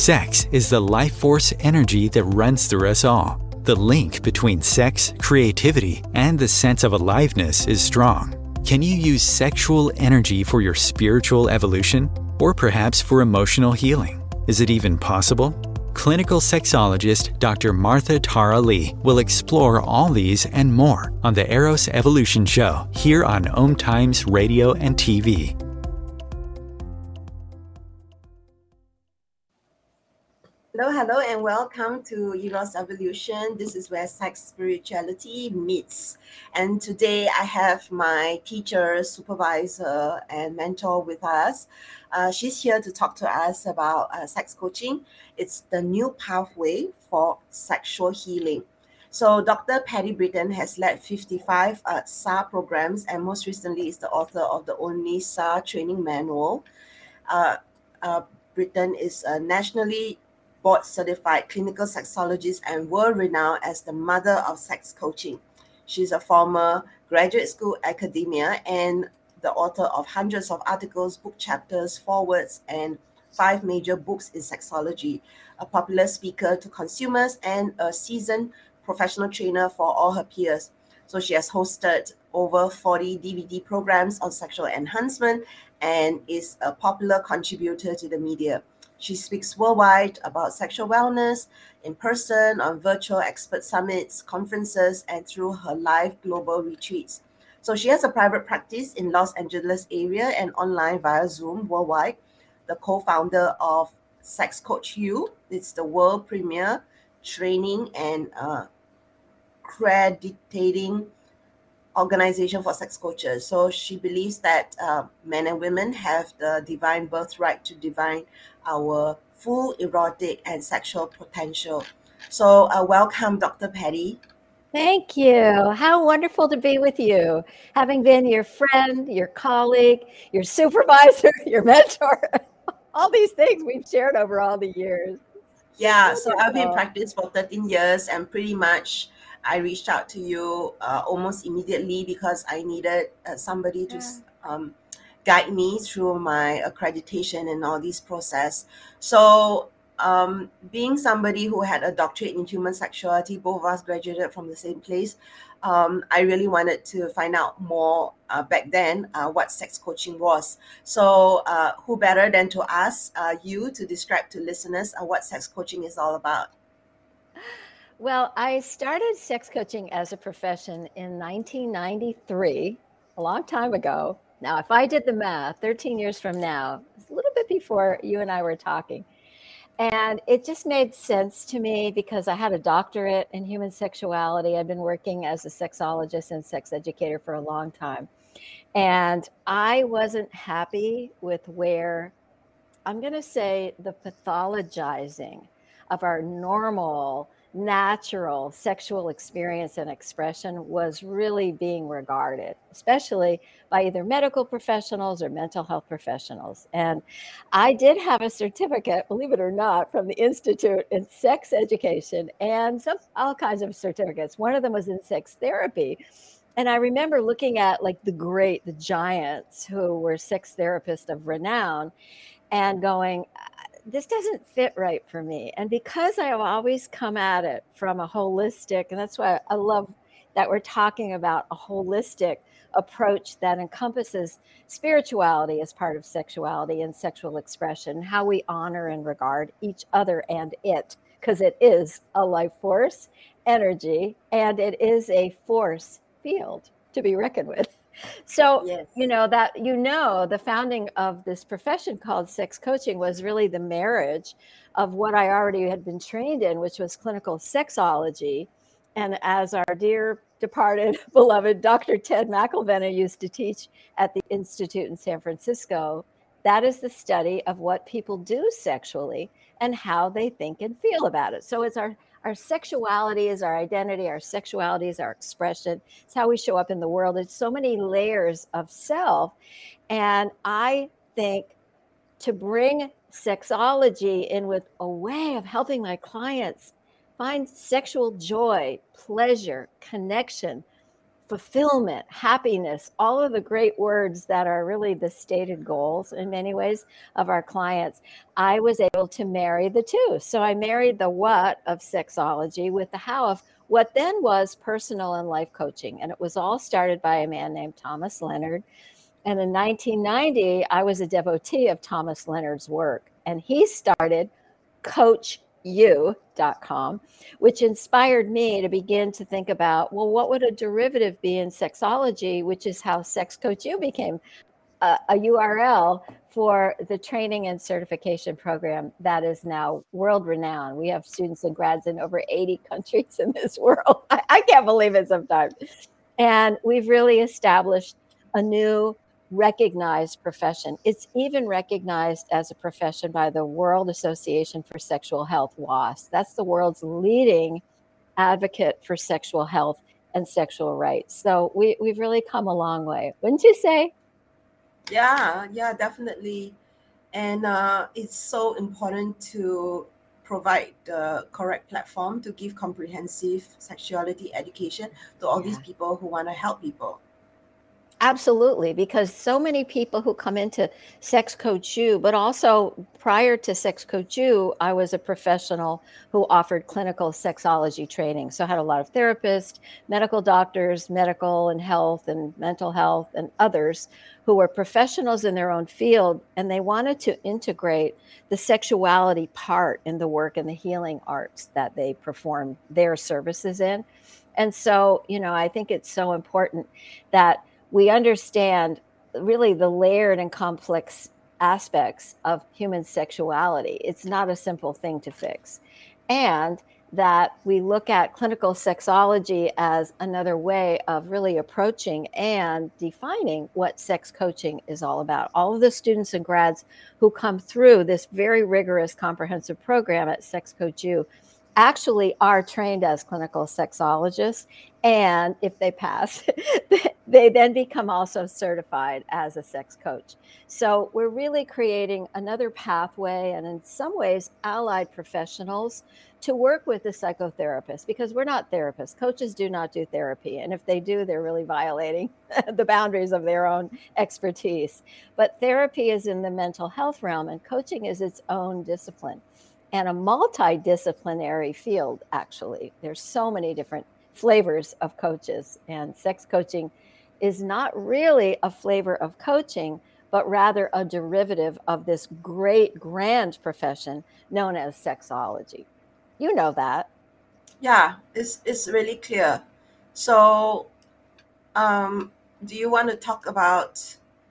Sex is the life force energy that runs through us all. The link between sex, creativity, and the sense of aliveness is strong. Can you use sexual energy for your spiritual evolution? Or perhaps for emotional healing? Is it even possible? Clinical sexologist Dr. Martha Tara Lee will explore all these and more on the Eros Evolution Show here on Om Times Radio and TV. Hello, and welcome to Eros Evolution. This is where sex spirituality meets. And today I have my teacher, supervisor, and mentor with us. She's here to talk to us about sex coaching. It's the new pathway for sexual healing. So Dr. Patty Britton has led 55 SAR programs, and most recently is the author of the only SAR training manual. Britton is a nationally board-certified clinical sexologist and world-renowned as the mother of sex coaching. She's a former graduate school academia and the author of hundreds of articles, book chapters, forewords, and 5 major books in sexology, a popular speaker to consumers, and a seasoned professional trainer for all her peers. So she has hosted over 40 DVD programs on sexual enhancement and is a popular contributor to the media. She speaks worldwide about sexual wellness, in person, on virtual expert summits, conferences, and through her live global retreats. So she has a private practice in Los Angeles area and online via Zoom worldwide. The co-founder of Sex Coach U. It's the world premier training and accrediting organization for sex coaches. So she believes that men and women have the divine birthright to divine our full erotic and sexual potential. So welcome, Dr. Patty. Thank you. How wonderful to be with you, having been your friend, your colleague, your supervisor, your mentor, all these things we've shared over all the years. Yeah, so I've been in practice for 13 years, and pretty much I reached out to you almost immediately because I needed somebody to guide me through my accreditation and all this process. So being somebody who had a doctorate in human sexuality, both of us graduated from the same place, I really wanted to find out more back then what sex coaching was. So who better than to ask you to describe to listeners what sex coaching is all about? Well, I started sex coaching as a profession in 1993, a long time ago. Now, if I did the math, 13 years from now, it's a little bit before you and I were talking. And it just made sense to me because I had a doctorate in human sexuality. I've been working as a sexologist and sex educator for a long time. And I wasn't happy with where, I'm going to say, the pathologizing of our normal, natural sexual experience and expression was really being regarded, especially by either medical professionals or mental health professionals. And I did have a certificate, believe it or not, from the Institute in Sex Education and all kinds of certificates. One of them was in sex therapy. And I remember looking at like the giants who were sex therapists of renown and going, this doesn't fit right for me. And because I have always come at it from a holistic, and that's why I love that we're talking about a holistic approach that encompasses spirituality as part of sexuality and sexual expression, how we honor and regard each other and it, because it is a life force, energy, and it is a force field to be reckoned with. So, Yes. The founding of this profession called sex coaching was really the marriage of what I already had been trained in, which was clinical sexology. And as our dear departed beloved Dr. Ted McElvenna used to teach at the Institute in San Francisco, that is the study of what people do sexually and how they think and feel about it. So it's our sexuality is our identity, our sexuality is our expression. It's how we show up in the world. It's so many layers of self. And I think to bring sexology in with a way of helping my clients find sexual joy, pleasure, connection, fulfillment, happiness, all of the great words that are really the stated goals in many ways of our clients, I was able to marry the two. So I married the what of sexology with the how of what then was personal and life coaching. And it was all started by a man named Thomas Leonard. And in 1990, I was a devotee of Thomas Leonard's work. And he started CoachU.com, which inspired me to begin to think about, well, what would a derivative be in sexology, which is how Sex Coach U became a URL for the training and certification program that is now world renowned. We have students and grads in over 80 countries in this world. I can't believe it sometimes. And we've really established a new recognized profession. It's even recognized as a profession by the World Association for Sexual Health, WAS. That's the world's leading advocate for sexual health and sexual rights. So we've really come a long way, wouldn't you say? Yeah, definitely. And it's so important to provide the correct platform to give comprehensive sexuality education to all these people who want to help people. Absolutely, because so many people who come into Sex Coach U, but also prior to Sex Coach U, I was a professional who offered clinical sexology training. So I had a lot of therapists, medical doctors, medical and health and mental health, and others who were professionals in their own field, and they wanted to integrate the sexuality part in the work and the healing arts that they perform their services in. And so, I think it's so important that we understand really the layered and complex aspects of human sexuality. It's not a simple thing to fix. And that we look at clinical sexology as another way of really approaching and defining what sex coaching is all about. All of the students and grads who come through this very rigorous comprehensive program at Sex Coach U actually are trained as clinical sexologists. And if they pass, they then become also certified as a sex coach. So we're really creating another pathway and in some ways allied professionals to work with the psychotherapist, because we're not therapists. Coaches do not do therapy. And if they do, they're really violating the boundaries of their own expertise. But therapy is in the mental health realm, and coaching is its own discipline and a multidisciplinary field, actually. There's so many different flavors of coaches, and sex coaching is not really a flavor of coaching, but rather a derivative of this great grand profession known as sexology. You know that. Yeah, it's really clear. So do you want to talk about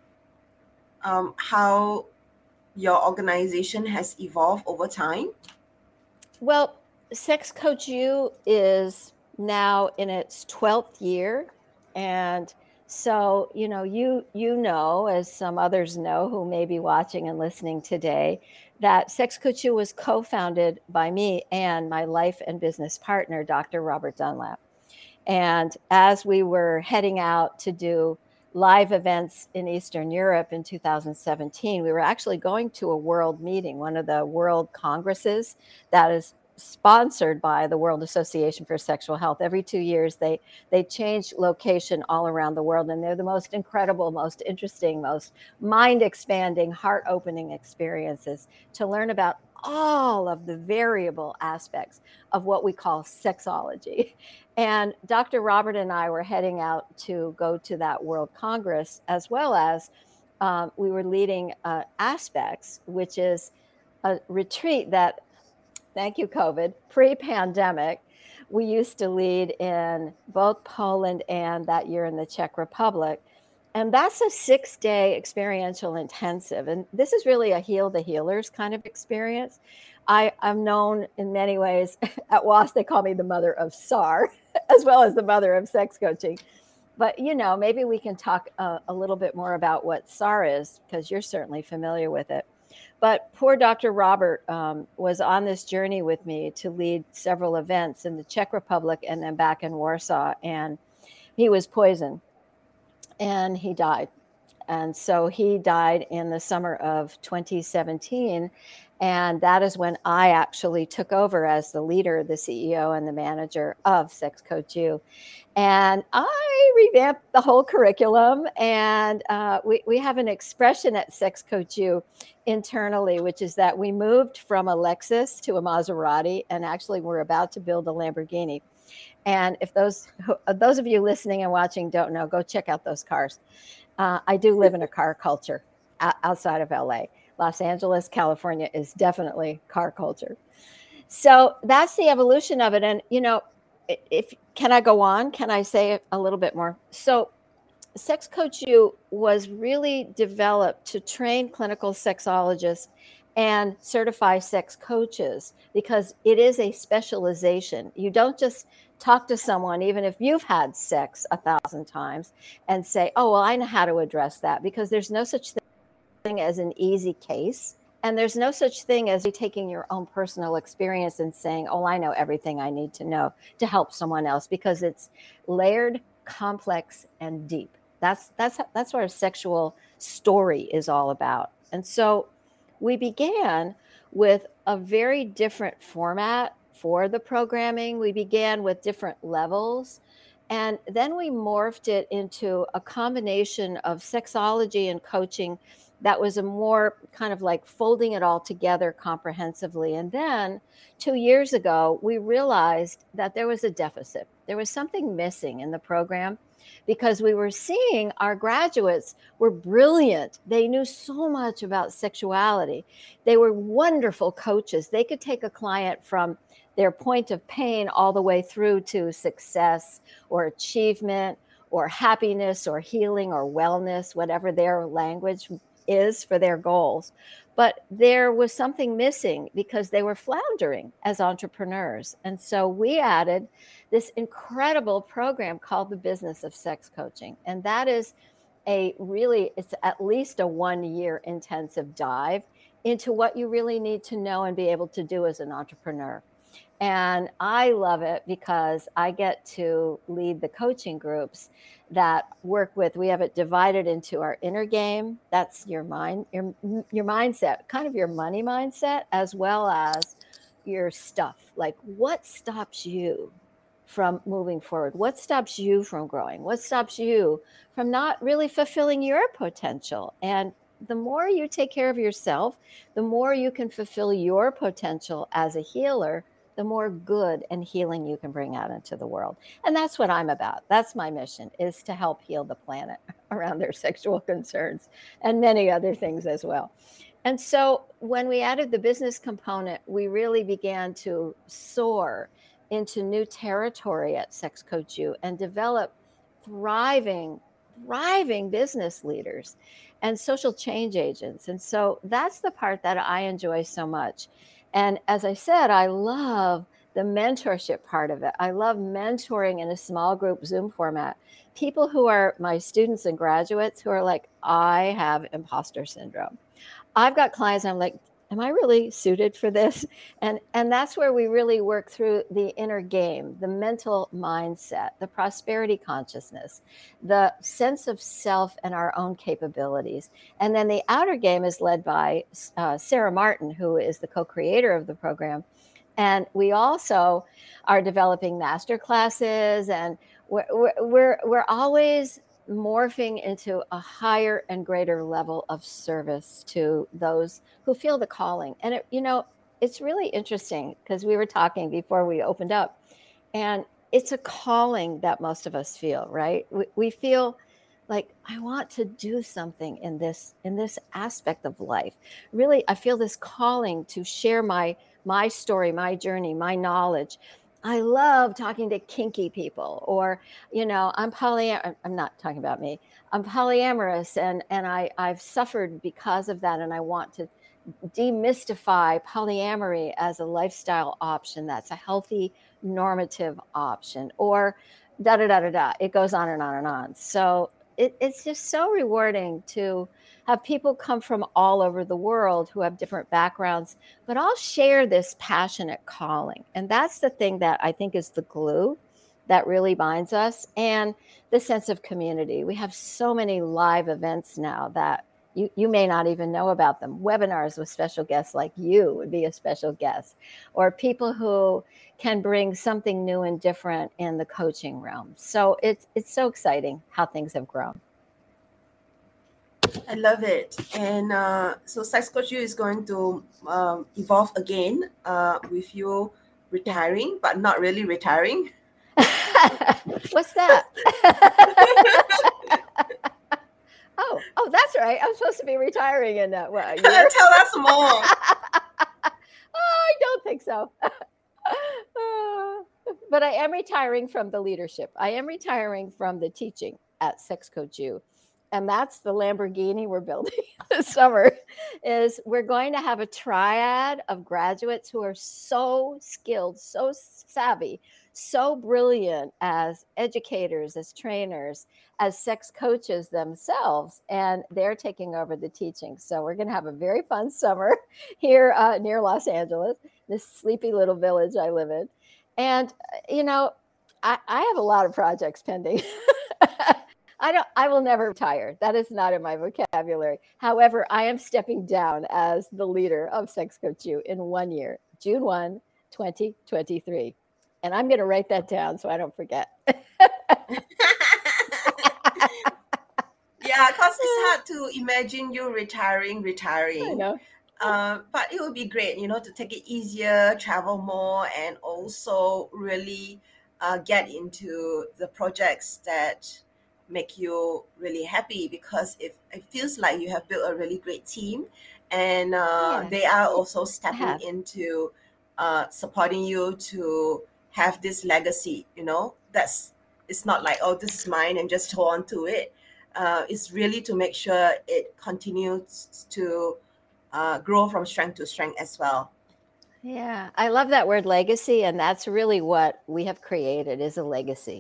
how your organization has evolved over time? Well, Sex Coach U is now in its 12th year. And so, you know, as some others know who may be watching and listening today, that Sex Coach U was co-founded by me and my life and business partner, Dr. Robert Dunlap. And as we were heading out to do live events in Eastern Europe in 2017, we were actually going to a world meeting, one of the world congresses that is sponsored by the World Association for Sexual Health. Every 2 years, they change location all around the world, and they're the most incredible, most interesting, most mind-expanding, heart-opening experiences to learn about all of the variable aspects of what we call sexology. And Dr. Robert and I were heading out to go to that World Congress, as well as we were leading Aspects, which is a retreat that, thank you, COVID, pre-pandemic, we used to lead in both Poland and that year in the Czech Republic. And that's a 6-day experiential intensive. And this is really a heal the healers kind of experience. I'm known in many ways at WAS, they call me the mother of SAR, as well as the mother of sex coaching. But, maybe we can talk a little bit more about what SAR is, because you're certainly familiar with it. But poor Dr. Robert was on this journey with me to lead several events in the Czech Republic and then back in Warsaw. And he was poisoned and he died. And so he died in the summer of 2017. And that is when I actually took over as the leader, the CEO, and the manager of Sex Coach U. And I revamped the whole curriculum. And we have an expression at Sex Coach U internally, which is that we moved from a Lexus to a Maserati, and actually we're about to build a Lamborghini. And if those of you listening and watching don't know, go check out those cars. I do live in a car culture outside of LA. Los Angeles, California is definitely car culture. So that's the evolution of it. And, can I go on? Can I say a little bit more? So Sex Coach U was really developed to train clinical sexologists and certify sex coaches, because it is a specialization. You don't just talk to someone, even if you've had sex 1,000 times, and say, oh, well, I know how to address that, because there's no such thing as an easy case. And there's no such thing as you taking your own personal experience and saying, oh, I know everything I need to know to help someone else, because it's layered, complex, and deep. That's what our sexual story is all about. And so we began with a very different format for the programming. We began with different levels, and then we morphed it into a combination of sexology and coaching that was a more kind of like folding it all together comprehensively. And then 2 years ago, we realized that there was a deficit. There was something missing in the program, because we were seeing our graduates were brilliant. They knew so much about sexuality. They were wonderful coaches. They could take a client from their point of pain all the way through to success or achievement or happiness or healing or wellness, whatever their language is for their goals. But there was something missing, because they were floundering as entrepreneurs. And so we added this incredible program called the Business of Sex Coaching. And that is it's at least a 1-year intensive dive into what you really need to know and be able to do as an entrepreneur. And I love it because I get to lead the coaching groups that work with, we have it divided into our inner game. That's your mindset, kind of your money mindset, as well as your stuff. Like, what stops you from moving forward? What stops you from growing? What stops you from not really fulfilling your potential? And the more you take care of yourself, the more you can fulfill your potential as a healer, the more good and healing you can bring out into the world. And that's what I'm about. That's my mission, is to help heal the planet around their sexual concerns and many other things as well. And so when we added the business component, we really began to soar into new territory at Sex Coach U and develop thriving business leaders and social change agents. And so that's the part that I enjoy so much. And as I said, I love the mentorship part of it. I love mentoring in a small group Zoom format. People who are my students and graduates who are like, I have imposter syndrome. I've got clients, I'm like, am I really suited for this? And that's where we really work through the inner game, the mental mindset, the prosperity consciousness, the sense of self and our own capabilities. And then the outer game is led by Sarah Martin, who is the co-creator of the program. And we also are developing master classes, and we're always morphing into a higher and greater level of service to those who feel the calling. And it's really interesting, because we were talking before we opened up, and it's a calling that most of us feel, right? We feel like, I want to do something in this aspect of life. Really, I feel this calling to share my story, my journey, my knowledge. I love talking to kinky people, or, I'm not talking about me. I'm polyamorous, and I've suffered because of that. And I want to demystify polyamory as a lifestyle option. That's a healthy, normative option, or da-da-da-da-da. It goes on and on and on. So it's just so rewarding to have people come from all over the world who have different backgrounds, but all share this passionate calling. And that's the thing that I think is the glue that really binds us, and the sense of community. We have so many live events now that You may not even know about them. Webinars with special guests like you would be a special guest, or people who can bring something new and different in the coaching realm. So it's so exciting how things have grown. I love it. And so Sex Coach U is going to evolve again with you retiring, but not really retiring. What's that? Oh, that's right. I'm supposed to be retiring in that. What, Tell us more. I don't think so. But I am retiring from the leadership. I am retiring from the teaching at Sex Coach U. And that's the Lamborghini we're building this summer, is we're going to have a triad of graduates who are so skilled, so savvy, so brilliant as educators, as trainers, as sex coaches themselves, and they're taking over the teaching. So we're going to have a very fun summer here near Los Angeles, this sleepy little village I live in. And, I have a lot of projects pending. I will never retire. That is not in my vocabulary. However, I am stepping down as the leader of Sex Coach U in 1 year, June 1, 2023. And I'm going to write that down so I don't forget. Yeah, because it's hard to imagine you retiring. I know. But it would be great, to take it easier, travel more, and also really get into the projects that make you really happy, because it feels like you have built a really great team, and they are also stepping into supporting you to have this legacy. It's not like, oh, this is mine and just hold on to it. It's really to make sure it continues to grow from strength to strength as well. Yeah, I love that word legacy, and that's really what we have created, is a legacy.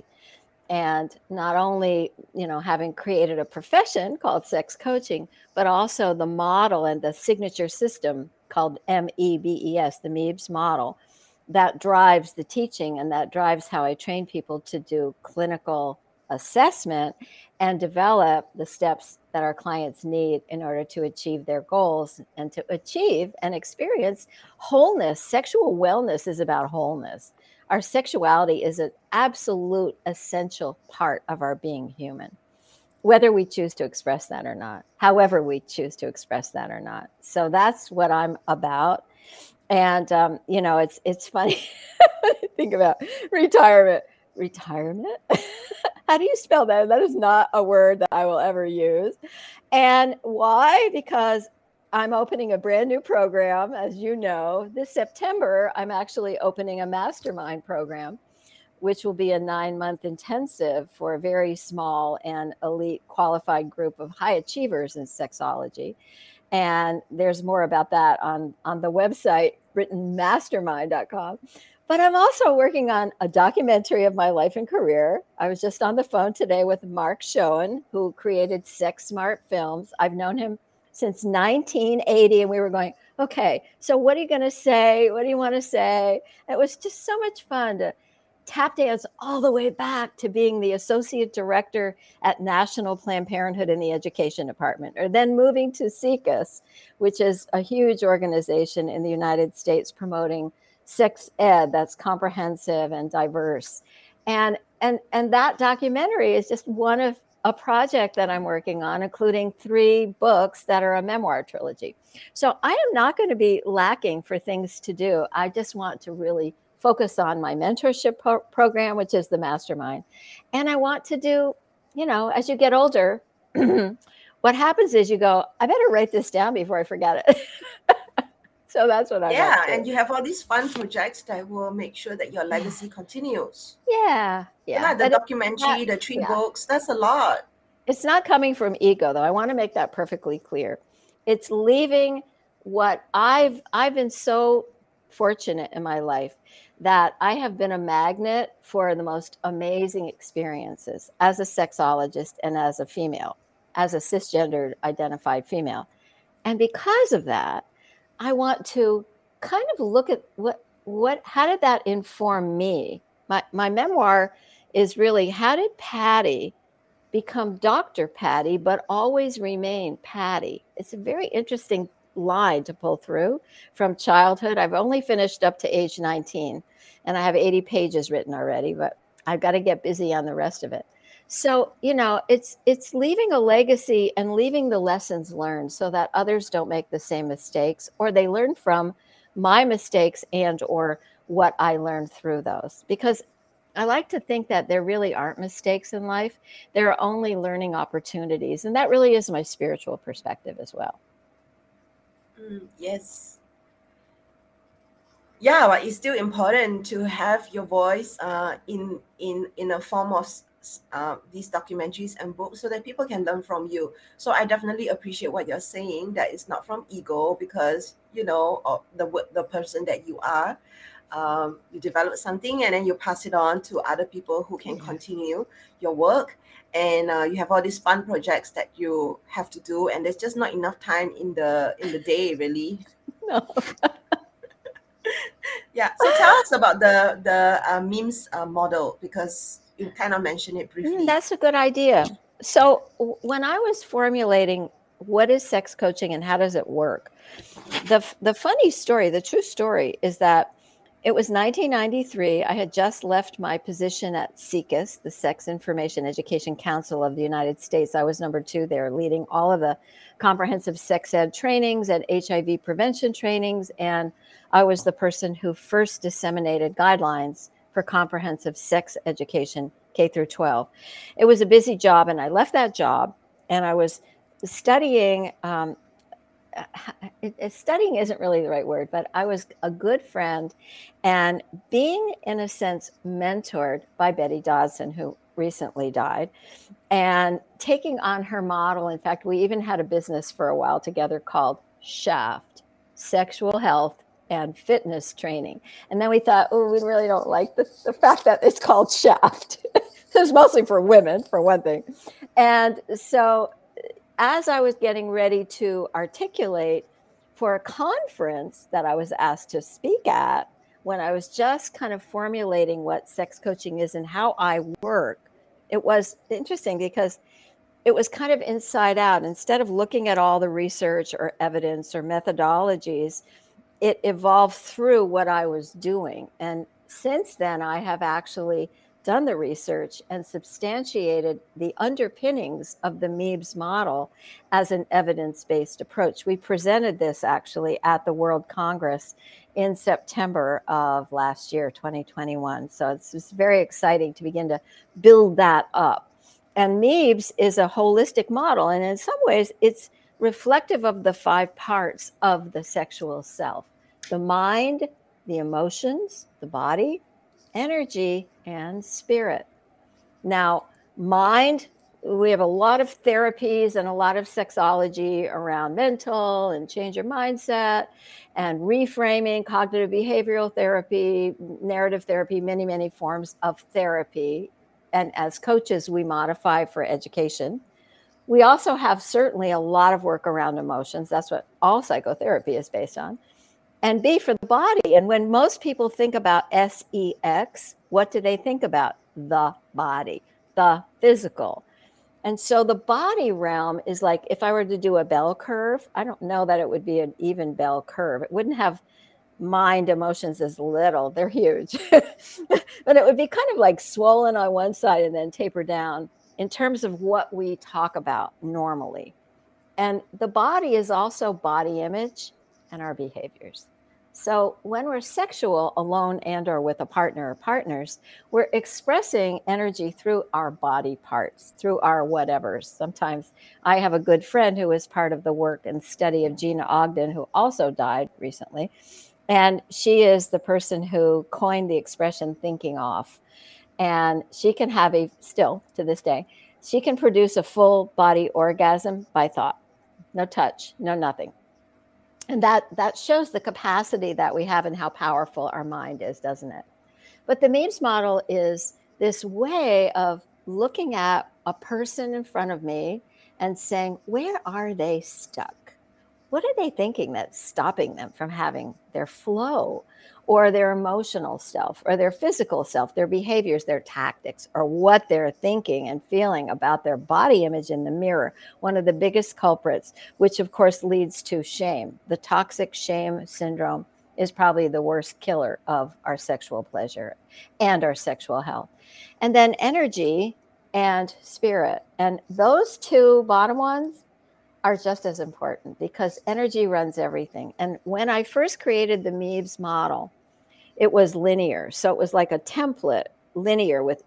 And not only, having created a profession called sex coaching, but also the model and the signature system called MEBES, the MEBS model, that drives the teaching, and that drives how I train people to do clinical assessment and develop the steps that our clients need in order to achieve their goals and to achieve and experience wholeness. Sexual wellness is about wholeness. Our sexuality is an absolute essential part of our being human, whether we choose to express that or not, however we choose to express that or not. So that's what I'm about. And, it's funny when I think about retirement. Retirement? How do you spell that? That is not a word that I will ever use. And why? Because I'm opening a brand new program, as you know. This September, I'm actually opening a mastermind program, which will be a 9-month intensive for a very small and elite qualified group of high achievers in sexology. And there's more about that on the website, writtenmastermind.com. But I'm also working on a documentary of my life and career. I was just on the phone today with Mark Schoen, who created Sex Smart Films. I've known him since 1980, and we were going, okay, so what are you going to say? What do you want to say? It was just so much fun to tap dance all the way back to being the associate director at National Planned Parenthood in the education department, or then moving to SIECUS, which is a huge organization in the United States promoting sex ed that's comprehensive and diverse. And that documentary is just one of a project that I'm working on, including 3 books that are a memoir trilogy. So I am not going to be lacking for things to do. I just want to really focus on my mentorship program, which is the mastermind. And I want to do, as you get older, what happens is you go, I better write this down before I forget it. So that's what I want to do. And you have all these fun projects that will make sure that your legacy continues. Yeah. The documentary, the 3 books, that's a lot. It's not coming from ego, though. I want to make that perfectly clear. It's leaving what I've been so fortunate in my life that I have been a magnet for the most amazing experiences as a sexologist and as a female, as a cisgendered identified female. And because of that, I want to kind of look at how did that inform me? My memoir is really, how did Patty become Dr. Patty, but always remain Patty. It's a very interesting line to pull through from childhood. I've only finished up to age 19 and I have 80 pages written already, but I've got to get busy on the rest of it. So, it's leaving a legacy and leaving the lessons learned so that others don't make the same mistakes, or they learn from my mistakes and or what I learned through those. Because I like to think that there really aren't mistakes in life. There are only learning opportunities. And that really is my spiritual perspective as well. Yes. Yeah, but it's still important to have your voice in a form of these documentaries and books so that people can learn from you. So I definitely appreciate what you're saying, that it's not from ego, because of the person that you are. You develop something and then you pass it on to other people who can continue your work, and you have all these fun projects that you have to do, and there's just not enough time in the day, really. No. Yeah, so tell us about the memes model, because you kind of mentioned it briefly. That's a good idea. So when I was formulating what is sex coaching and how does it work, the funny story, the true story, is that it was 1993. I had just left my position at SIECUS, the Sex Information Education Council of the United States. I was number 2 there, leading all of the comprehensive sex ed trainings and HIV prevention trainings. And I was the person who first disseminated guidelines for comprehensive sex education, K through 12. It was a busy job, and I left that job, and I was studying. Studying isn't really the right word, but I was a good friend and being, in a sense, mentored by Betty Dodson, who recently died, and taking on her model. In fact, we even had a business for a while together called Shaft, Sexual Health and Fitness Training. And then we thought, we really don't like the fact that it's called Shaft. It's mostly for women, for one thing. And so as I was getting ready to articulate for a conference that I was asked to speak at, when I was just kind of formulating what sex coaching is and how I work, it was interesting because it was kind of inside out. Instead of looking at all the research or evidence or methodologies, it evolved through what I was doing. And since then, I have actually done the research and substantiated the underpinnings of the MEBS model as an evidence-based approach. We presented this actually at the World Congress in September of last year, 2021. So it's just very exciting to begin to build that up. And MEBS is a holistic model, and in some ways it's reflective of the 5 parts of the sexual self: the mind, the emotions, the body, energy, and spirit. Now, mind, we have a lot of therapies and a lot of sexology around mental and change your mindset and reframing, cognitive behavioral therapy, narrative therapy, many, many forms of therapy. And as coaches, we modify for education. We also have certainly a lot of work around emotions. That's what all psychotherapy is based on. And B, for the body. And when most people think about SEX, what do they think about? The body, the physical. And so the body realm is like, if I were to do a bell curve, I don't know that it would be an even bell curve. It wouldn't have mind emotions as little. They're huge. But it would be kind of like swollen on one side and then taper down in terms of what we talk about normally. And the body is also body image and our behaviors. So when we're sexual, alone and or with a partner or partners, we're expressing energy through our body parts, through our whatevers. Sometimes I have a good friend who is part of the work and study of Gina Ogden, who also died recently. And she is the person who coined the expression thinking off. And she can have still to this day, she can produce a full body orgasm by thought. No touch, no nothing. And that shows the capacity that we have and how powerful our mind is, doesn't it? But the MEBS model is this way of looking at a person in front of me and saying, where are they stuck? what are they thinking that's stopping them from having their flow or their emotional self or their physical self, their behaviors, their tactics, or what they're thinking and feeling about their body image in the mirror? One of the biggest culprits, which of course leads to shame. The toxic shame syndrome is probably the worst killer of our sexual pleasure and our sexual health. And then energy and spirit. And those two bottom ones are just as important because energy runs everything. And when I first created the MEBS model, it was linear. So it was like a template, linear with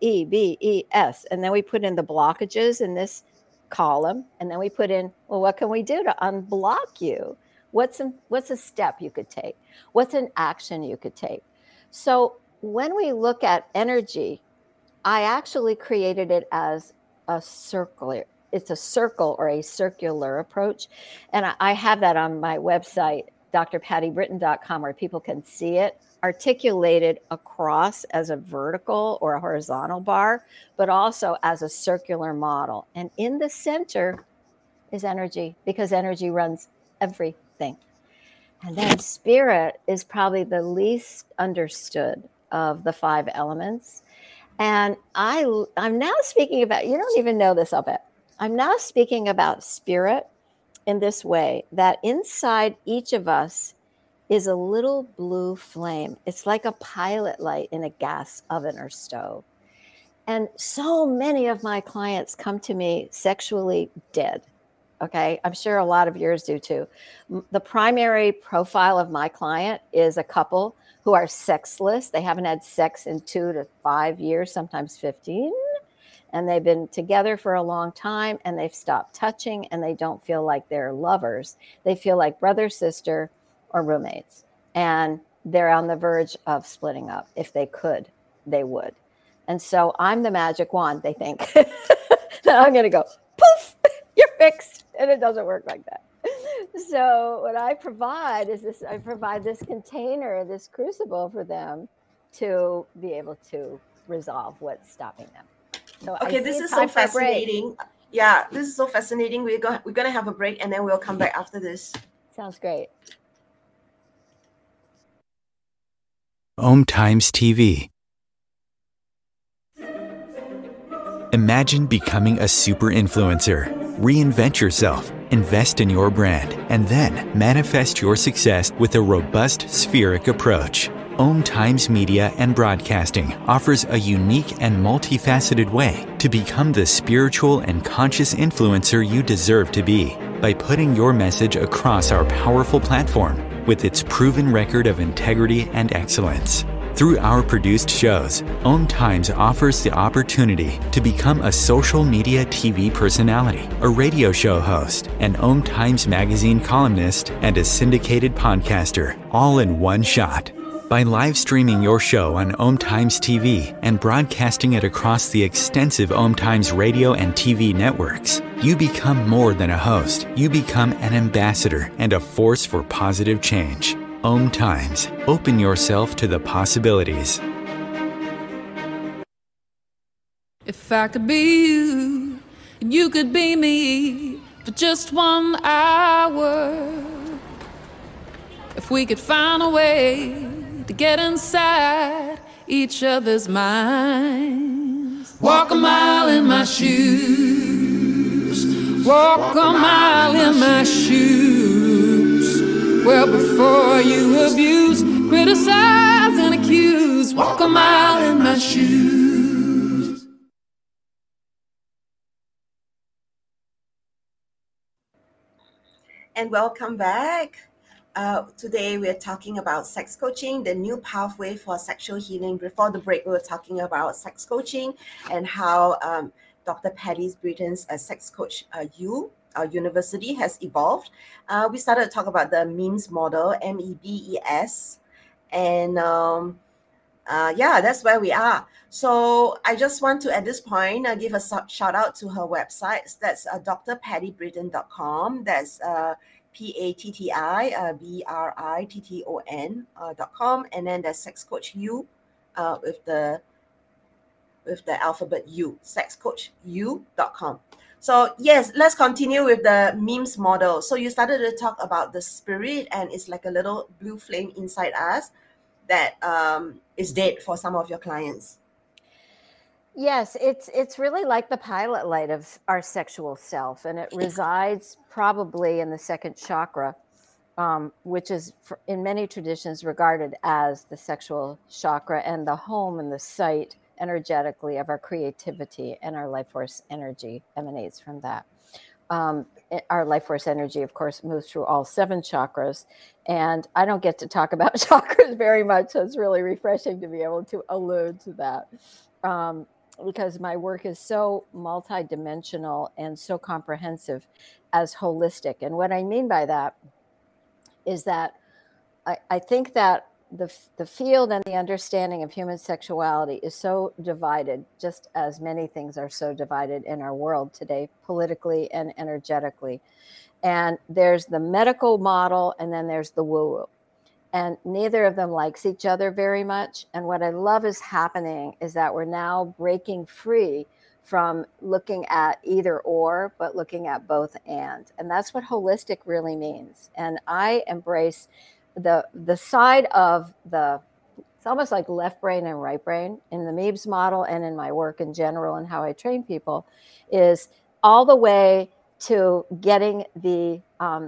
MEBES. And then we put in the blockages in this column. And then we put in, well, what can we do to unblock you? What's a step you could take? What's an action you could take? So when we look at energy, I actually created it as a circle. It's a circle or a circular approach. And I have that on my website, drpattybritton.com, where people can see it articulated across as a vertical or a horizontal bar, but also as a circular model. And in the center is energy, because energy runs everything. And then spirit is probably the least understood of the 5 elements. And I'm now speaking about, you don't even know this, I'll bet. I'm now speaking about spirit in this way, that inside each of us is a little blue flame. It's like a pilot light in a gas oven or stove. And so many of my clients come to me sexually dead. Okay, I'm sure a lot of yours do too. The primary profile of my client is a couple who are sexless. They haven't had sex in 2 to 5 years, sometimes 15. And they've been together for a long time and they've stopped touching and they don't feel like they're lovers. They feel like brother, sister, or roommates. And they're on the verge of splitting up. If they could, they would. And so I'm the magic wand, they think. That I'm going to go, poof, you're fixed. And it doesn't work like that. So what I provide is this, I provide this container, this crucible for them to be able to resolve what's stopping them. So okay, this is so fascinating. Yeah, this is so fascinating. We're going to have a break and then we'll come back after this. Sounds great. Om Times TV. Imagine becoming a super influencer. Reinvent yourself, invest in your brand, and then manifest your success with a robust spheric approach. Om Times Media and Broadcasting offers a unique and multifaceted way to become the spiritual and conscious influencer you deserve to be by putting your message across our powerful platform with its proven record of integrity and excellence. Through our produced shows, Om Times offers the opportunity to become a social media TV personality, a radio show host, an Om Times magazine columnist, and a syndicated podcaster, all in one shot. By live streaming your show on Om Times TV and broadcasting it across the extensive Om Times radio and TV networks, you become more than a host. You become an ambassador and a force for positive change. Om Times. Open yourself to the possibilities. If I could be you, and you could be me for just 1 hour. If we could find a way to get inside each other's minds. Walk a mile in my shoes. Walk a mile in my shoes. Well, before you abuse, criticize, and accuse, walk a mile in my shoes. And welcome back. Today we're talking about sex coaching, the new pathway for sexual healing. Before the break, we were talking about sex coaching and how Dr. Patty Britton's sex coach university has evolved. We started to talk about the MEBS model, MEBES, and that's where we are. So I just want to, at this point, give a shout out to her website. That's drpattybritton.com. That's PATTIBRITTON.com, and then there's Sex Coach U with the alphabet U, sexcoachu.com. So yes, let's continue with the memes model. So you started to talk about the spirit, and it's like a little blue flame inside us that is dead for some of your clients. Yes, it's really like the pilot light of our sexual self, and it resides probably in the second chakra, which is in many traditions regarded as the sexual chakra and the home and the site energetically of our creativity, and our life force energy emanates from that. Our life force energy, of course, moves through all 7 chakras, and I don't get to talk about chakras very much, so it's really refreshing to be able to allude to that. Because my work is so multidimensional and so comprehensive as holistic. And what I mean by that is that I think that the field and the understanding of human sexuality is so divided, just as many things are so divided in our world today, politically and energetically. And there's the medical model, and then there's the woo-woo. And neither of them likes each other very much. And what I love is happening is that we're now breaking free from looking at either or, but looking at both and. And that's what holistic really means. And I embrace the side of it's almost like left brain and right brain in the Meebs model, and in my work in general and how I train people, is all the way to getting the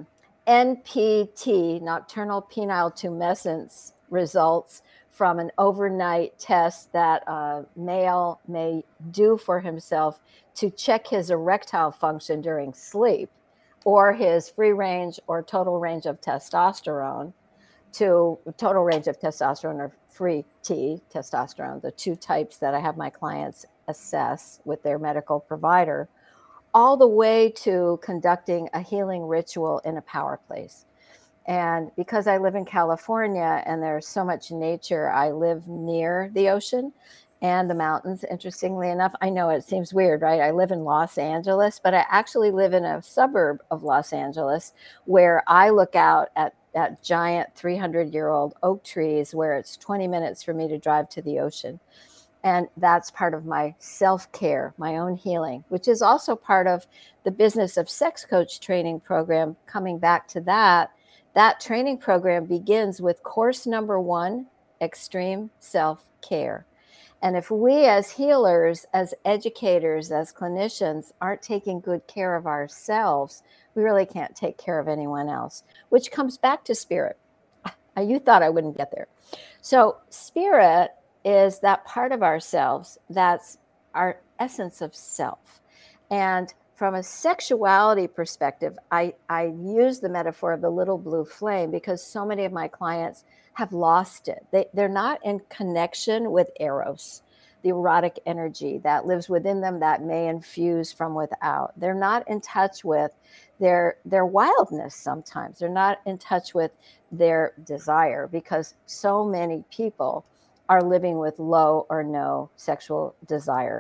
NPT, nocturnal penile tumescence, results from an overnight test that a male may do for himself to check his erectile function during sleep, or his free range or total range of testosterone, to total range of testosterone or free T testosterone, the 2 types that I have my clients assess with their medical provider, all the way to conducting a healing ritual in a power place. And because I live in California and there's so much nature, I live near the ocean and the mountains. Interestingly enough, I know it seems weird, right? I live in Los Angeles, but I actually live in a suburb of Los Angeles where I look out at giant 300-year-old oak trees, where it's 20 minutes for me to drive to the ocean. And that's part of my self-care, my own healing, which is also part of the Business of Sex Coach training program. Coming back to that training program begins with course number 1, extreme self-care. And if we as healers, as educators, as clinicians aren't taking good care of ourselves, we really can't take care of anyone else, which comes back to spirit. You thought I wouldn't get there. So spirit is that part of ourselves that's our essence of self. And from a sexuality perspective, I use the metaphor of the little blue flame because so many of my clients have lost it. They're not in connection with Eros, the erotic energy that lives within them that may infuse from without. They're not in touch with their wildness sometimes. They're not in touch with their desire, because so many people are living with low or no sexual desire.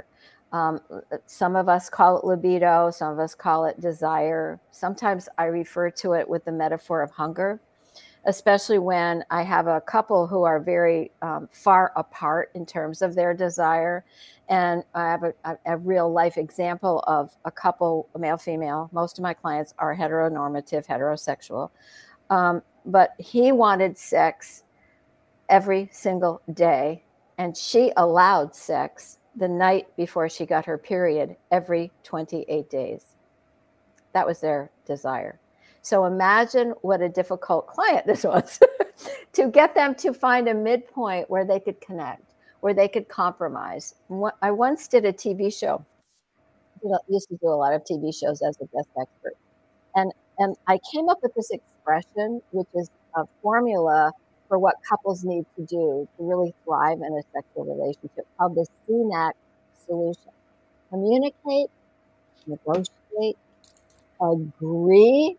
Some of us call it libido, some of us call it desire. Sometimes I refer to it with the metaphor of hunger, especially when I have a couple who are very far apart in terms of their desire. And I have a real life example of a couple, male, female. Most of my clients are heteronormative, heterosexual. But he wanted sex every single day, and she allowed sex the night before she got her period every 28 days. That was their desire. So imagine what a difficult client this was to get them to find a midpoint where they could connect, where they could compromise. I once did a TV show. Used to do a lot of TV shows as a guest expert. And I came up with this expression, which is a formula for what couples need to do to really thrive in a sexual relationship, called the CNAC solution. Communicate, negotiate, agree,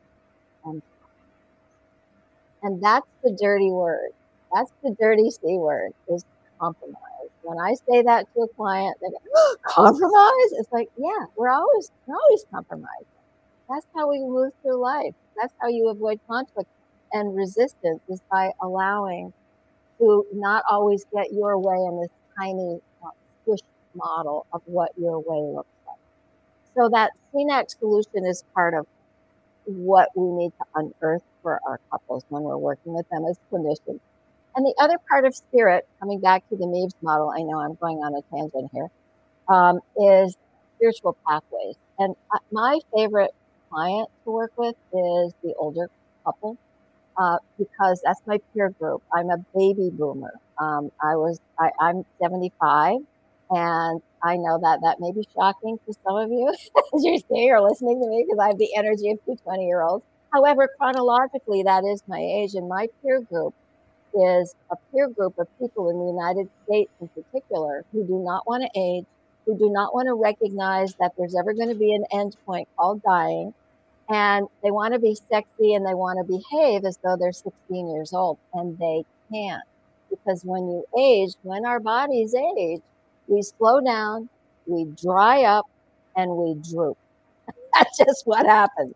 and that's the dirty word. That's the dirty C word, is compromise. When I say that to a client, they go, oh, compromise? It's like, yeah, we're always compromising. That's how we move through life. That's how you avoid conflict and resistance, is by allowing to not always get your way in this tiny squish model of what your way looks like. So that CNAC solution is part of what we need to unearth for our couples when we're working with them as clinicians. And the other part of spirit, coming back to the Meebs model, I know I'm going on a tangent here, is spiritual pathways. And my favorite client to work with is the older couple, because that's my peer group. I'm a baby boomer. I'm 75, and I know that may be shocking to some of you as you're sitting or listening to me, because I have the energy of 2 20-year-olds. However, chronologically, that is my age, and my peer group is a peer group of people in the United States in particular who do not want to age, who do not want to recognize that there's ever going to be an end point called dying, and they want to be sexy and they want to behave as though they're 16 years old, and they can't. Because when you age, when our bodies age, we slow down, we dry up, and we droop. That's just what happens.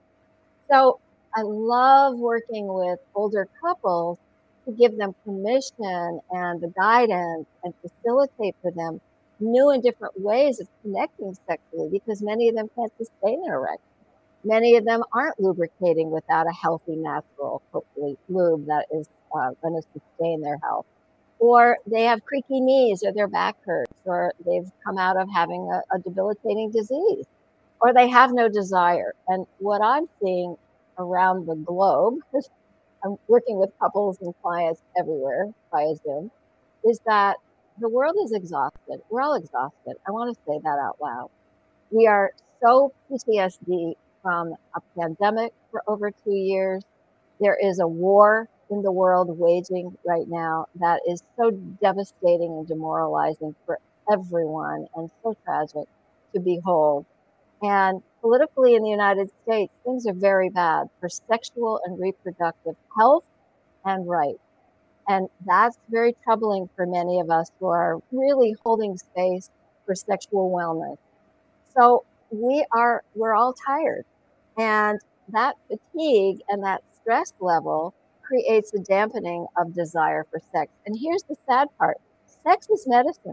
So I love working with older couples to give them permission and the guidance and facilitate for them new and different ways of connecting sexually, because many of them can't sustain an erection. Many of them aren't lubricating without a healthy, natural, hopefully, lube that is going to sustain their health. Or they have creaky knees, or their back hurts, or they've come out of having a debilitating disease, or they have no desire. And what I'm seeing around the globe, I'm working with couples and clients everywhere via Zoom, is that the world is exhausted. We're all exhausted. I want to say that out loud. We are so PTSD from a pandemic for over 2 years. There is a war in the world waging right now that is so devastating and demoralizing for everyone, and so tragic to behold. And politically in the United States, things are very bad for sexual and reproductive health and rights. And that's very troubling for many of us who are really holding space for sexual wellness. So we're all tired. And that fatigue and that stress level creates a dampening of desire for sex. And here's the sad part. Sex is medicine.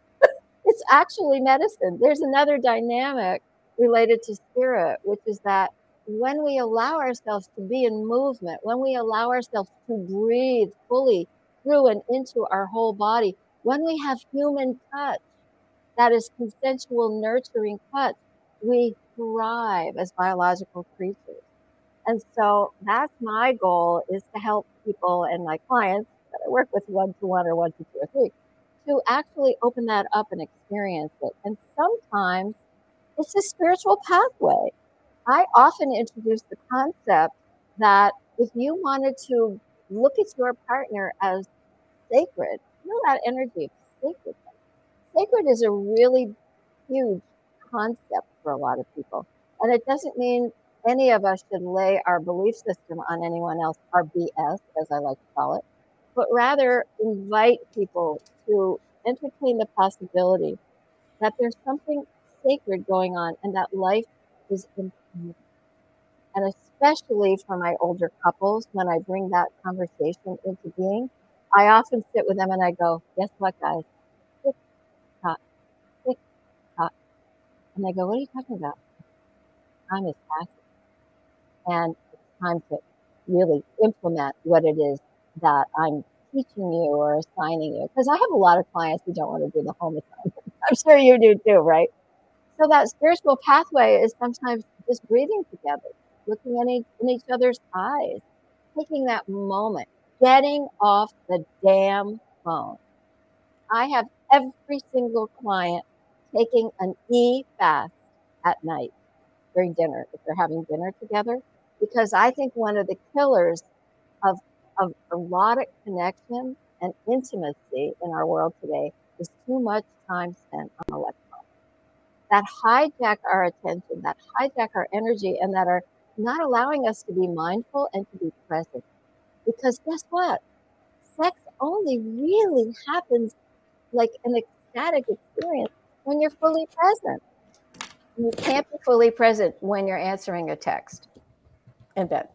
It's actually medicine. There's another dynamic related to spirit, which is that when we allow ourselves to be in movement, when we allow ourselves to breathe fully through and into our whole body, when we have human touch, that is consensual, nurturing touch, we thrive as biological creatures. And so that's my goal, is to help people and my clients that I work with 1-to-1 or 1-to-2 or 3, to actually open that up and experience it. And sometimes it's a spiritual pathway. I often introduce the concept that if you wanted to look at your partner as sacred, that energy of sacredness. Sacred is a really huge concept for a lot of people. And it doesn't mean any of us should lay our belief system on anyone else, our BS, as I like to call it, but rather invite people to entertain the possibility that there's something sacred going on and that life is infinite. And especially for my older couples, when I bring that conversation into being, I often sit with them and I go, guess what, guys? Tick, tock, tick, tock. And they go, what are you talking about? Time is passing. And it's time to really implement what it is that I'm teaching you or assigning you. Because I have a lot of clients who don't want to do the home assignment. I'm sure you do too, right? So that spiritual pathway is sometimes just breathing together, looking in each other's eyes, taking that moment, getting off the damn phone. I have every single client taking an e-fast at night during dinner, if they're having dinner together, because I think one of the killers of erotic connection and intimacy in our world today is too much time spent on electronics that hijack our attention, that hijack our energy, and that are not allowing us to be mindful and to be present. Because guess what? Sex only really happens like an ecstatic experience when you're fully present. You can't be fully present when you're answering a text in bed.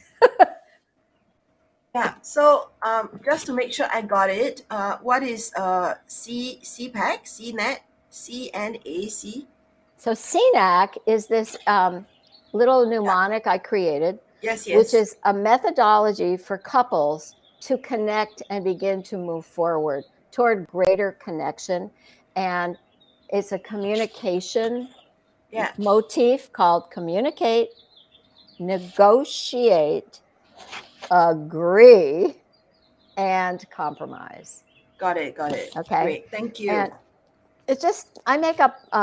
Yeah. So just to make sure I got it, what is CPAC, CNAC, CNAC? So CNAC is this little mnemonic I created, Yes. which is a methodology for couples to connect and begin to move forward toward greater connection. And it's a communication motif called communicate, negotiate, agree, and compromise. Got it. Okay. Great. Thank you. And it's just, I make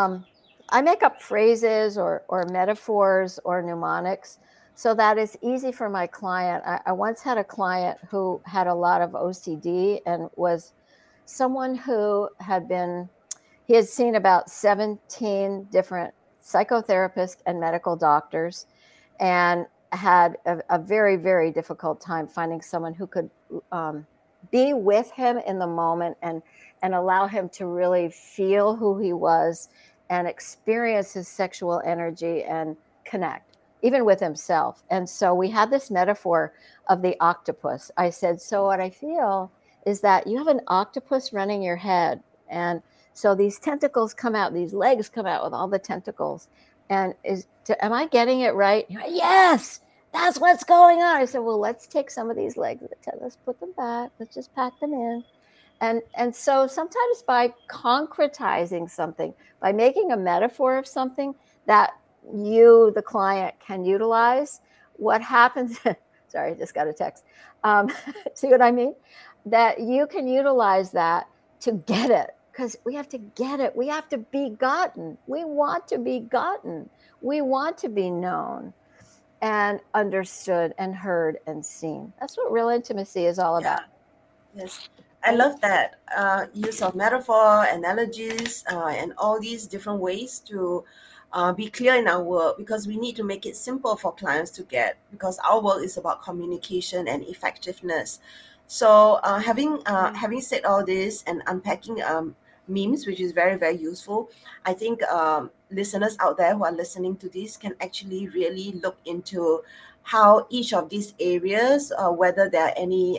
up phrases or metaphors or mnemonics so that it's easy for my client. I once had a client who had a lot of OCD and was someone who he had seen about 17 different psychotherapists and medical doctors, and had a very, very difficult time finding someone who could be with him in the moment and allow him to really feel who he was and experience his sexual energy and connect, even with himself. And so we had this metaphor of the octopus. I said, so what I feel is that you have an octopus running your head. And so these tentacles come out, these legs come out with all the tentacles. And am I getting it right? Yes, that's what's going on. I said, well, let's take some of these legs. Let's put them back. Let's just pack them in. And so sometimes by concretizing something, by making a metaphor of something that you, the client, can utilize, what happens, sorry, I just got a text. See what I mean? That you can utilize that to get it, because we have to get it. We have to be gotten. We want to be gotten. We want to be known and understood and heard and seen. That's what real intimacy is all about. Yes. I love that use of metaphor, analogies, and all these different ways to be clear in our work, because we need to make it simple for clients to get, because our work is about communication and effectiveness. So having said all this and unpacking memes, which is very, very useful, I think listeners out there who are listening to this can actually really look into how each of these areas, whether there are any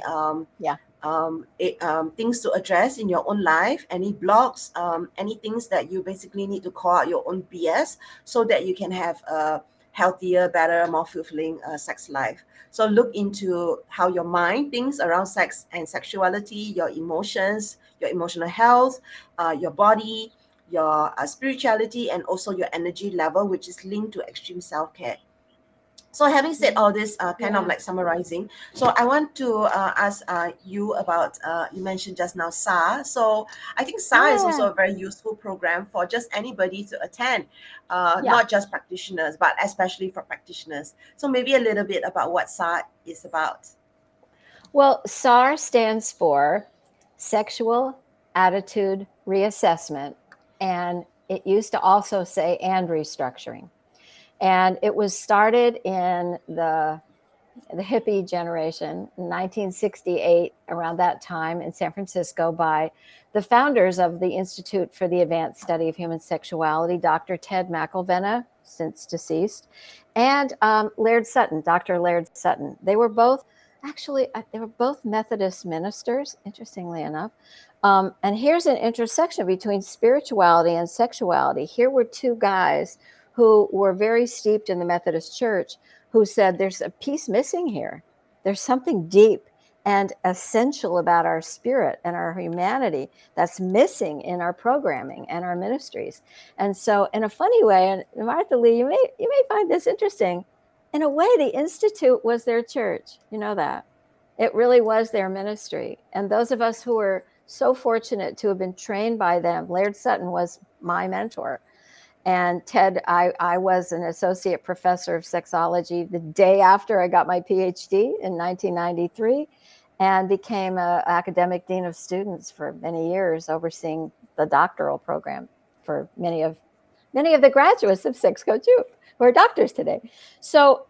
things to address in your own life, any blocks, any things that you basically need to call out your own BS, so that you can have a healthier, better, more fulfilling sex life. So look into how your mind thinks around sex and sexuality, your emotions, your emotional health, your body, your spirituality, and also your energy level, which is linked to extreme self-care. So having said all this, kind of like summarizing, so I want to ask you about, you mentioned just now SAR. So I think SAR is also a very useful program for just anybody to attend, not just practitioners, but especially for practitioners. So maybe a little bit about what SAR is about. Well, SAR stands for Sexual Attitude Reassessment, and it used to also say and restructuring. And it was started in the hippie generation, 1968, around that time in San Francisco, by the founders of the Institute for the Advanced Study of Human Sexuality, Dr. Ted McElvenna, since deceased, and Laird Sutton, Dr. Laird Sutton. They were both Methodist ministers, interestingly enough. And here's an intersection between spirituality and sexuality. Here were two guys who were very steeped in the Methodist Church, who said there's a piece missing here. There's something deep and essential about our spirit and our humanity that's missing in our programming and our ministries. And so in a funny way, and Martha Lee, you may find this interesting, in a way, the Institute was their church. You know that. It really was their ministry. And those of us who were so fortunate to have been trained by them, Laird Sutton was my mentor. And Ted, I was an associate professor of sexology the day after I got my PhD in 1993, and became an academic dean of students for many years, overseeing the doctoral program for many of the graduates of Sex Coach U, who are doctors today. So,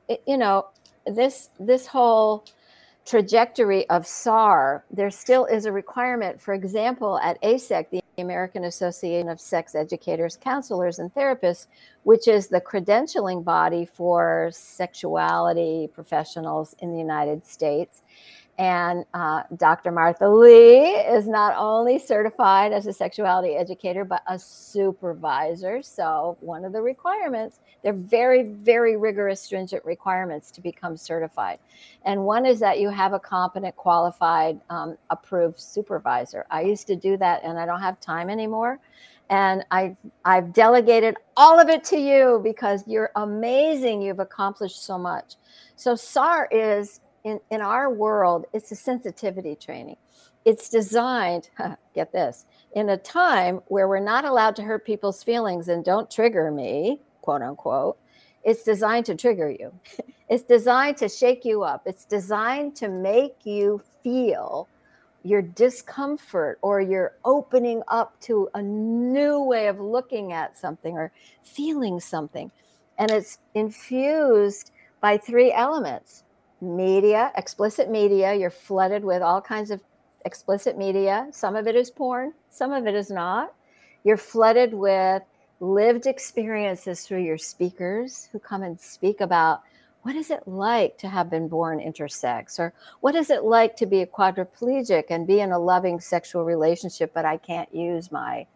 this whole trajectory of SAR, there still is a requirement. For example, at ASEC, the American Association of Sex Educators, Counselors, and Therapists, which is the credentialing body for sexuality professionals in the United States. And Dr. Martha Lee is not only certified as a sexuality educator, but a supervisor. So one of the requirements, they're very, very rigorous, stringent requirements to become certified. And one is that you have a competent, qualified, approved supervisor. I used to do that, and I don't have time anymore. And I've delegated all of it to you because you're amazing. You've accomplished so much. So SAR is, in our world, it's a sensitivity training. It's designed, get this, in a time where we're not allowed to hurt people's feelings and don't trigger me, quote unquote. It's designed to trigger you. It's designed to shake you up. It's designed to make you feel your discomfort, or you're opening up to a new way of looking at something or feeling something. And it's infused by 3 elements. Media, explicit media. You're flooded with all kinds of explicit media. Some of it is porn, some of it is not. You're flooded with lived experiences through your speakers who come and speak about what is it like to have been born intersex, or what is it like to be a quadriplegic and be in a loving sexual relationship, but I can't use my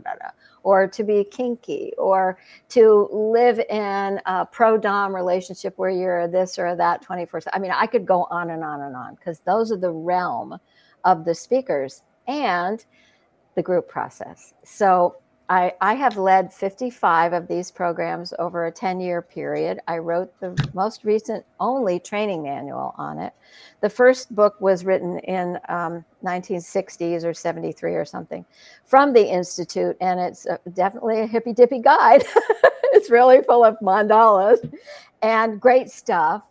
or to be kinky, or to live in a pro-dom relationship where you're this or that 24/7. I mean, I could go on and on and on, because those are the realm of the speakers and the group process. So I have led 55 of these programs over a 10-year period. I wrote the most recent only training manual on it. The first book was written in 1960s or 73 or something from the Institute, and it's definitely a hippy-dippy guide. It's really full of mandalas and great stuff.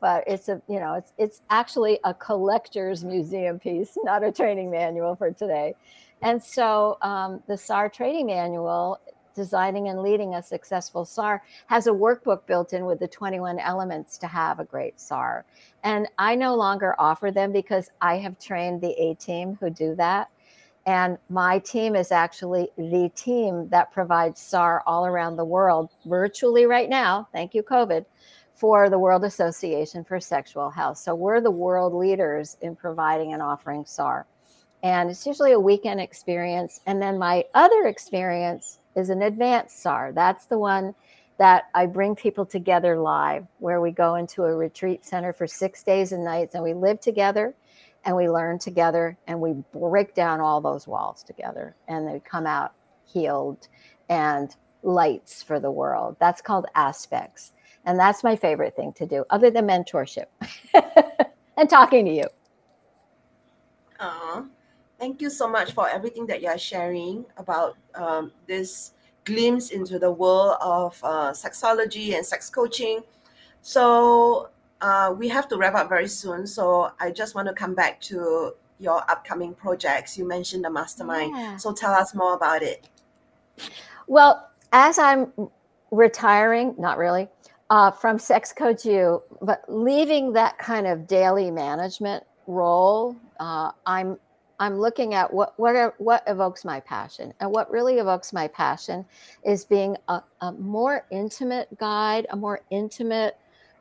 It's actually a collector's museum piece, not a training manual for today. And so the SAR training manual, Designing and Leading a Successful SAR, has a workbook built in with the 21 elements to have a great SAR. And I no longer offer them because I have trained the A team who do that. And my team is actually the team that provides SAR all around the world, virtually right now, thank you, COVID, for the World Association for Sexual Health. So we're the world leaders in providing and offering SAR. And it's usually a weekend experience. And then my other experience is an advanced SAR. That's the one that I bring people together live, where we go into a retreat center for 6 days and nights, and we live together and we learn together and we break down all those walls together, and they come out healed and lights for the world. That's called Aspects. And that's my favorite thing to do, other than mentorship and talking to you. Thank you so much for everything that you are sharing about this glimpse into the world of sexology and sex coaching. So we have to wrap up very soon. So I just want to come back to your upcoming projects. You mentioned the mastermind. Yeah. So tell us more about it. Well, as I'm retiring, not really, from Sex Coach U, but leaving that kind of daily management role, I'm looking at what evokes my passion. And what really evokes my passion is being a more intimate guide, a more intimate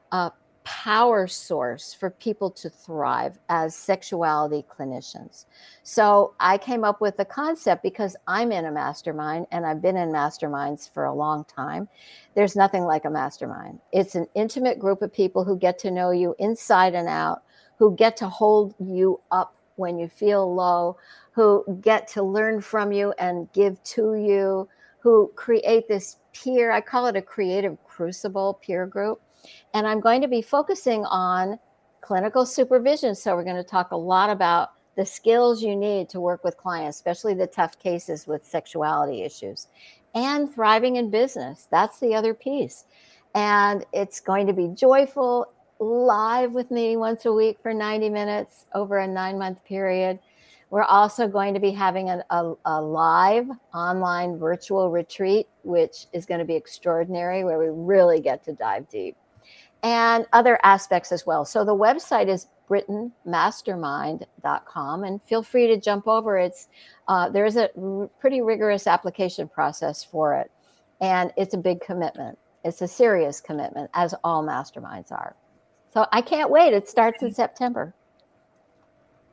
power source for people to thrive as sexuality clinicians. So I came up with the concept because I'm in a mastermind, and I've been in masterminds for a long time. There's nothing like a mastermind. It's an intimate group of people who get to know you inside and out, who get to hold you up when you feel low, who get to learn from you and give to you, who create this peer, I call it a creative crucible peer group. And I'm going to be focusing on clinical supervision. So we're going to talk a lot about the skills you need to work with clients, especially the tough cases with sexuality issues, and thriving in business. That's the other piece. And it's going to be joyful, live with me once a week for 90 minutes over a 9-month period. We're also going to be having a live online virtual retreat, which is going to be extraordinary, where we really get to dive deep, and other aspects as well. So the website is BrittonMastermind.com, and feel free to jump over. There's a pretty rigorous application process for it, and it's a big commitment. It's a serious commitment, as all masterminds are. So I can't wait. It starts in September.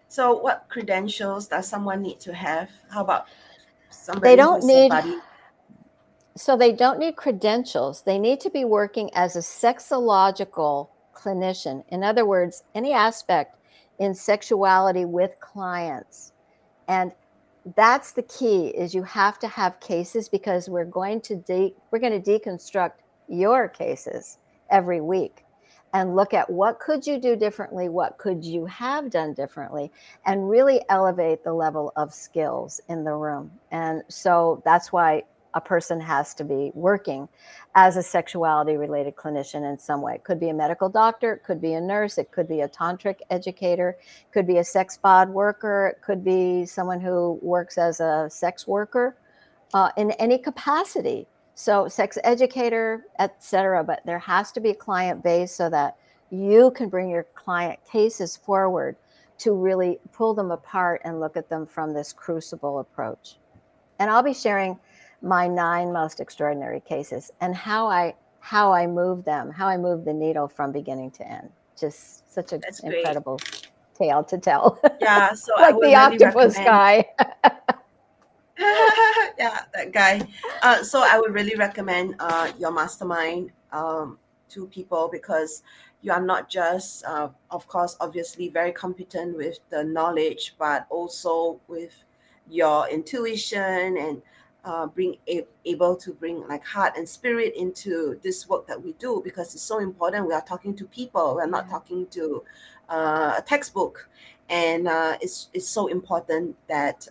So what credentials does someone need to have? How about somebody They don't who's a need, buddy? so they don't need credentials. They need to be working as a sexological clinician. In other words, any aspect in sexuality with clients. And that's the key, is you have to have cases, because we're going to deconstruct your cases every week and look at what could you do differently, what could you have done differently, and really elevate the level of skills in the room. And so that's why a person has to be working as a sexuality related clinician in some way. It could be a medical doctor, it could be a nurse, it could be a tantric educator, it could be a sex bod worker, it could be someone who works as a sex worker in any capacity. So sex educator, etc. But there has to be a client base so that you can bring your client cases forward to really pull them apart and look at them from this crucible approach. And I'll be sharing my 9 most extraordinary cases and how I move them, how I move the needle from beginning to end. Just such an incredible tale to tell. Yeah, so like I would the really octopus recommend. guy. Yeah, that guy. So I would really recommend your mastermind to people, because you are not just, of course, obviously very competent with the knowledge, but also with your intuition and able to bring like heart and spirit into this work that we do, because it's so important. We are talking to people. We're not talking to a textbook, and it's so important that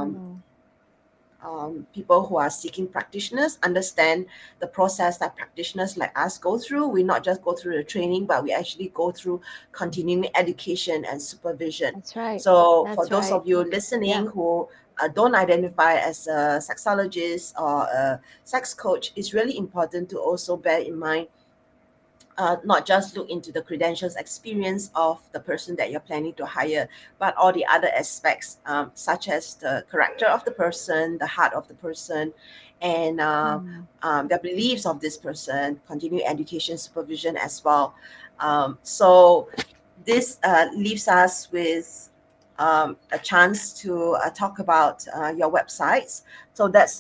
people who are seeking practitioners understand the process that practitioners like us go through. We not just go through the training, but we actually go through continuing education and supervision. That's right. So That's for those right. of you listening who don't identify as a sexologist or a sex coach, it's really important to also bear in mind, not just look into the credentials, experience of the person that you're planning to hire, but all the other aspects, such as the character of the person, the heart of the person, and the beliefs of this person, continuing education, supervision as well. So this leaves us with a chance to talk about your websites. So that's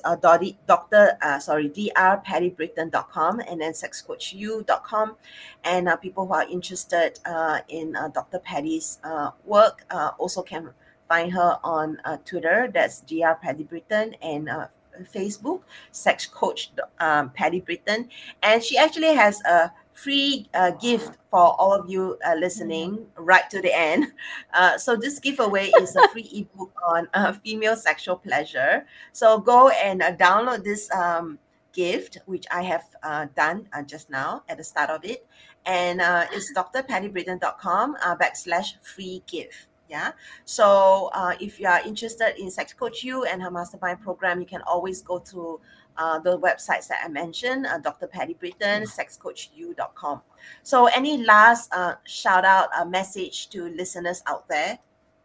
drpattybritton.com and then sexcoachu.com. And people who are interested in Dr. Patty's work also can find her on Twitter. That's drpattybritton, and Facebook, Sex Coach Patty Britton. And she actually has a free gift for all of you listening right to the end. So this giveaway is a free ebook on female sexual pleasure. So go and download this gift, which I have done just now at the start of it. And it's drpattybritton.com /free gift. Yeah. So if you are interested in Sex Coach U and her mastermind program, you can always go to the websites that I mentioned, Dr. Patty Britton, sexcoachu.com. So any last shout out message to listeners out there?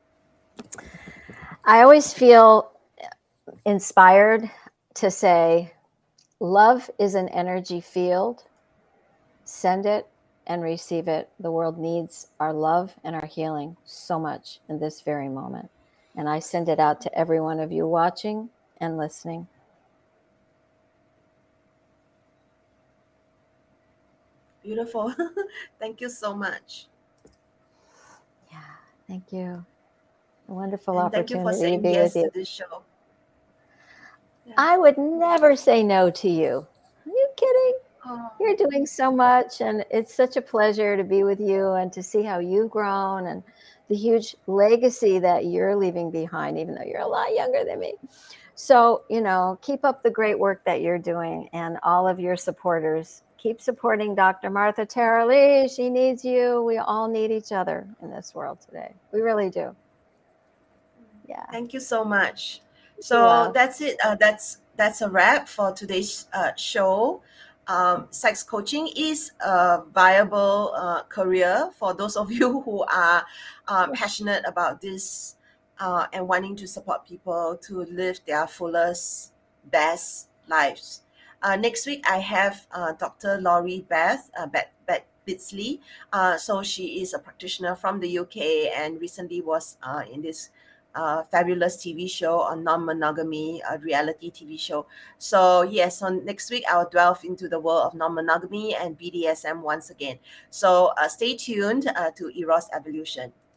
I always feel inspired to say, love is an energy field. Send it and receive it. The world needs our love and our healing so much in this very moment. And I send it out to every one of you watching and listening. Beautiful. Thank you so much. Yeah, thank you. A wonderful And thank opportunity you for saying to be yes with you. to this show. Yeah. I would never say no to you. Are you kidding? Oh. You're doing so much, and it's such a pleasure to be with you and to see how you've grown and the huge legacy that you're leaving behind, even though you're a lot younger than me. So, keep up the great work that you're doing, and all of your supporters. Keep supporting Dr. Martha Tara Lee. She needs you. We all need each other in this world today. We really do. Yeah. Thank you so much. So that's it. That's a wrap for today's show. Sex coaching is a viable career for those of you who are passionate about this and wanting to support people to live their fullest, best lives. Next week, I have Dr. Laurie Beth Bitsley. So she is a practitioner from the UK and recently was in this fabulous TV show on non-monogamy, a reality TV show. So yes, on next week I'll delve into the world of non-monogamy and BDSM once again. So stay tuned to Eros Evolution.